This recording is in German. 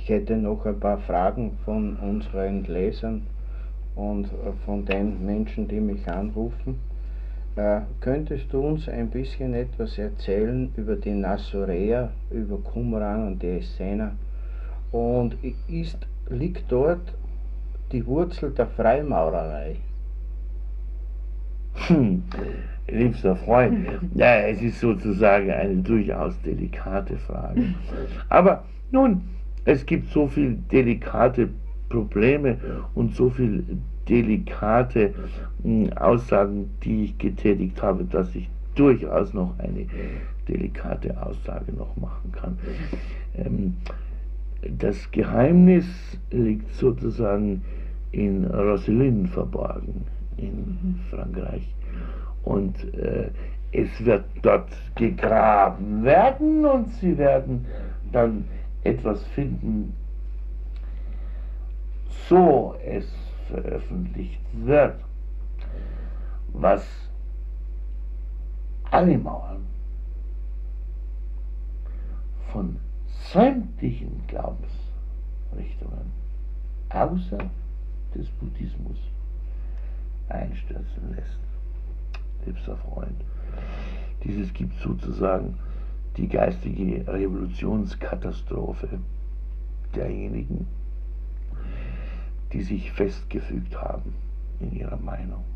Ich hätte noch ein paar Fragen von unseren Lesern und von den Menschen, die mich anrufen. Könntest du uns ein bisschen etwas erzählen über die Nazoräer, über Qumran und die Essener? Und liegt dort die Wurzel der Freimaurerei? Liebster Freund, ja, es ist sozusagen eine durchaus delikate Frage. Aber nun, es gibt so viele delikate Probleme und so viele delikate Aussagen, die ich getätigt habe, dass ich durchaus noch eine delikate Aussage noch machen kann. Das Geheimnis liegt sozusagen in Rosslyn verborgen, in Frankreich. Und es wird dort gegraben werden und sie werden dann etwas finden, so es veröffentlicht wird, was alle Mauern von sämtlichen Glaubensrichtungen außer des Buddhismus einstürzen lässt. Liebster Freund, dieses gibt sozusagen die geistige Revolutionskatastrophe derjenigen, die sich festgefügt haben in ihrer Meinung.